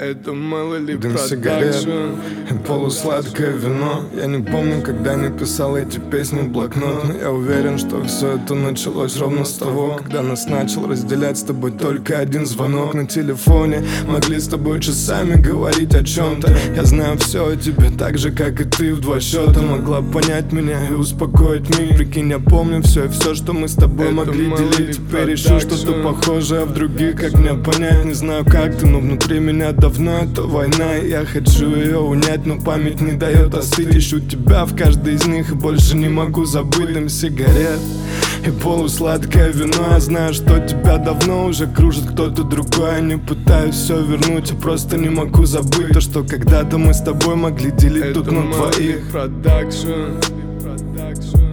Это Melody Дым сигарет Production. и полусладкое вино. Я не помню, когда не писал эти песни в блокнот, но я уверен, что все это началось ровно с того, когда нас начал разделять с тобой только один звонок на телефоне. Могли с тобой часами говорить о чем-то. Я знаю все о тебе так же, как и ты, в 2 счета. Могла понять меня и успокоить мир. Прикинь, я помню все, и все, что мы с тобой Это могли Melody делить. Теперь ищу что-то Production. похожее в других, как мне понять. Не знаю, как ты, но внутри меня давно это война, и я хочу ее унять, но память не дает остыть. Ищу тебя в каждой из них и больше не могу забыть. Дым сигарет и полусладкое вино. Я знаю, что тебя давно уже кружит кто-то другой. Я не пытаюсь все вернуть, я просто не могу забыть то, что когда-то мы с тобой могли делить Это тут на Melody двоих. Production.